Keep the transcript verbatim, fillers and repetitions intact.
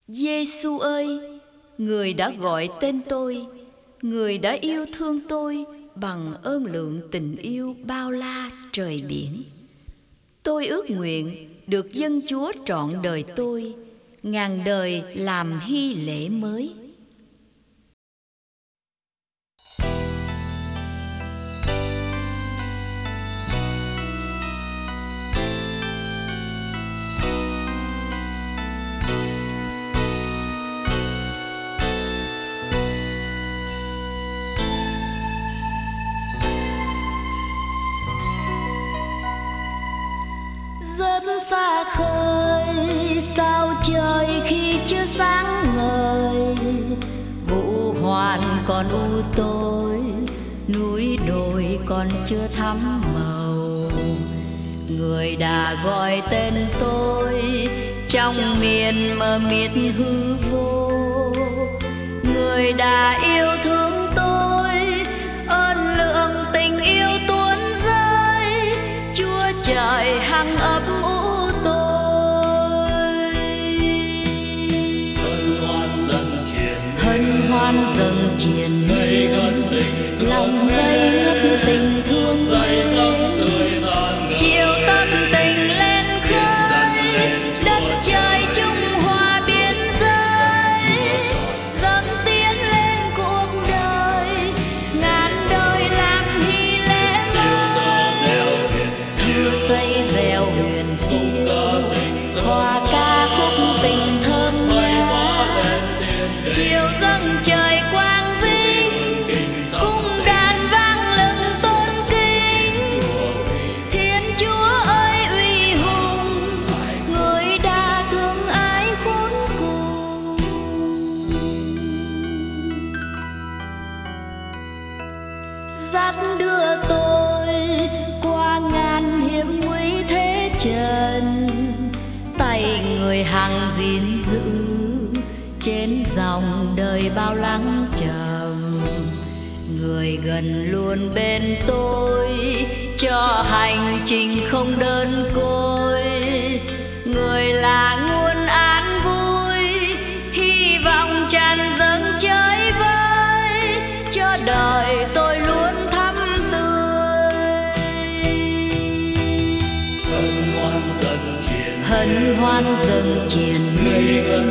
Giê-xu ơi, Người đã gọi tên tôi, Người đã yêu thương tôi bằng ơn lượng tình yêu bao la trời biển. Tôi ước nguyện được dâng Chúa trọn đời tôi, ngàn đời làm hy lễ mới. Rất xa khơi sao trời khi chưa sáng ngời, vũ hoàn còn u tối, núi đồi còn chưa thắm màu. Người đã gọi tên tôi trong miền mờ mịt hư vô. Người đã yêu thương tôi, ơn lượng tình yêu tuôn rơi. Chúa trời hằng ấp ủ tôi. Hân hoan dâng truyền, Hân hoan dâng triền ngây ngất tình thương lòng ngây ngất tình thương dày mến. tóc tươi gian ngời, Chiều tâm tình lên khơi, đất trời chung hòa biên giới, dâng tiến lên cuộc đời, ngàn đời làm hy lễ siêu tơ mới. reo huyền siêu, Thưa xây reo huyền khúc ca siêu, tình thơ hòa ca khúc tình thơm bay tỏa ngát. lên tiên đỉnh. Chiều dâng trời quang vinh, Kinh thắm cung đàn vang lừng tôn kính. Thiên Chúa ơi uy hùng, Người đã thương ái khốn cùng. Dắt đưa tôi qua ngàn hiểm nguy thế trần, tay Người hằng gìn giữ trên dòng đời bao lắng trầm. Người gần luôn bên tôi cho hành trình không đơn côi. Người là nguồn an vui, hy vọng tràn dâng chơi vơi, cho đời tôi luôn thắm tươi. hân hoan dâng truyền, Hân hoan dâng triền ngây ngất